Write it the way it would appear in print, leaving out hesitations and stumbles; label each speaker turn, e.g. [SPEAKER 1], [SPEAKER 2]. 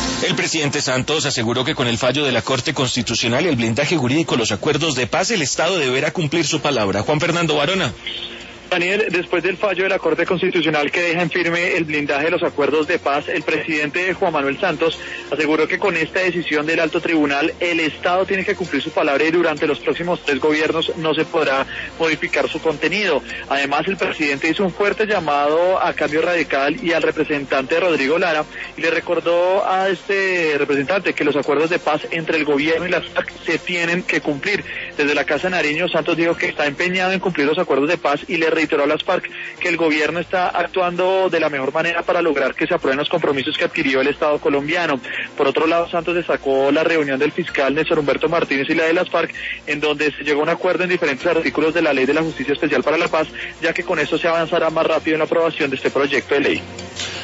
[SPEAKER 1] El presidente Santos aseguró que con el fallo de la Corte Constitucional y el blindaje jurídico, los acuerdos de paz, el Estado deberá cumplir su palabra. Juan Fernando Varona.
[SPEAKER 2] Daniel, después del fallo de la Corte Constitucional que deja en firme el blindaje de los acuerdos de paz, el presidente Juan Manuel Santos aseguró que con esta decisión del alto tribunal el Estado tiene que cumplir su palabra y durante los próximos 3 gobiernos no se podrá modificar su contenido. Además, el presidente hizo un fuerte llamado a Cambio Radical y al representante Rodrigo Lara y le recordó a este representante que los acuerdos de paz entre el gobierno y las FARC se tienen que cumplir. Desde la Casa de Nariño, Santos dijo que está empeñado en cumplir los acuerdos de paz y le reiteró a las FARC que el gobierno está actuando de la mejor manera para lograr que se aprueben los compromisos que adquirió el Estado colombiano. Por otro lado, Santos destacó la reunión del fiscal Néstor Humberto Martínez y la de las FARC, en donde se llegó a un acuerdo en diferentes artículos de la Ley de la Justicia Especial para la Paz, ya que con eso se avanzará más rápido en la aprobación de este proyecto de ley.